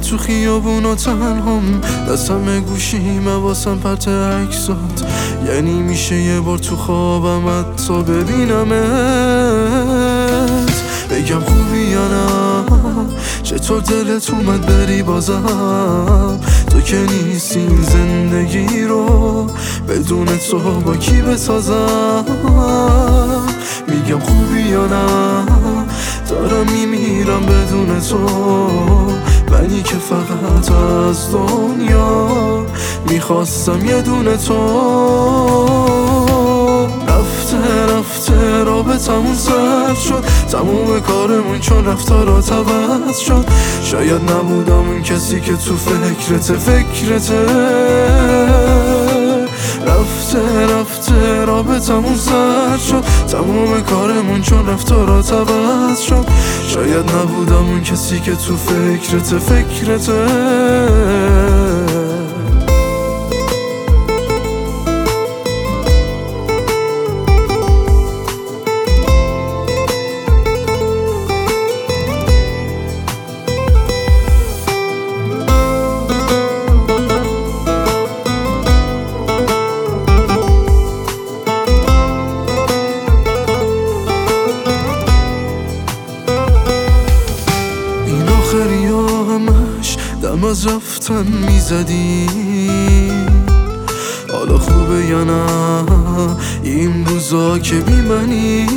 تو خیابون و تنهام، دستم گوشیمه واسم پرت عکسات. یعنی میشه یه بار تو خوابم حتی ببینمت، بگم خوبی یا نه، چطور دلت اومد بری بازم. تو که نیستی این زندگی رو بدون تو با کی بسازم. میگم خوبی یا نه، دارم میمیرم بدون تو، منی که فقط از دنیا میخواستم یه دونه تو. رفته رابطمون سرد شد، تموم کارمون چون رفتارات عوض شد. شاید نبودم اون کسی که تو فکرته. رفته رابطمون سرد شد، تموم کارمون چون رفتارات عوض شد. شاید نبودم اون کسی که تو فکرته. همش دم از رفتن میزدی، حالا خوبه یا نه این روزا که بی منی؟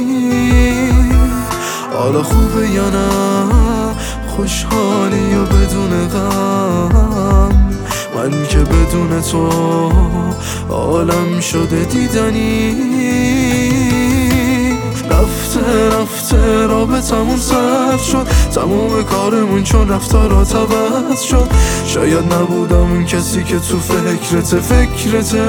حالا خوبه یا نه خوشحالی یا بدون غم؟ من که بدون تو عالم شده دیدنی. رفته رابطمون سرد شد، تموم کارمون چون رفتارات عوض شد. شاید نبودم اون کسی که تو فکرته.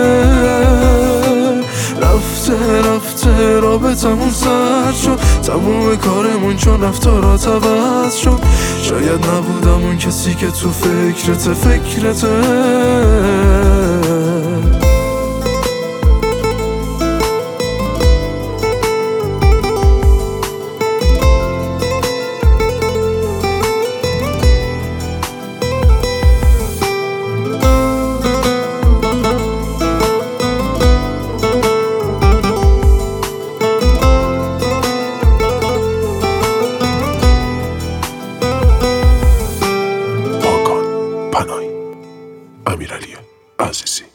رفته رابطمون سرد شد، تموم کارمون چون رفتارات عوض شد. شاید نبودم اون کسی که تو فکرته. امیرعلی عزیزی.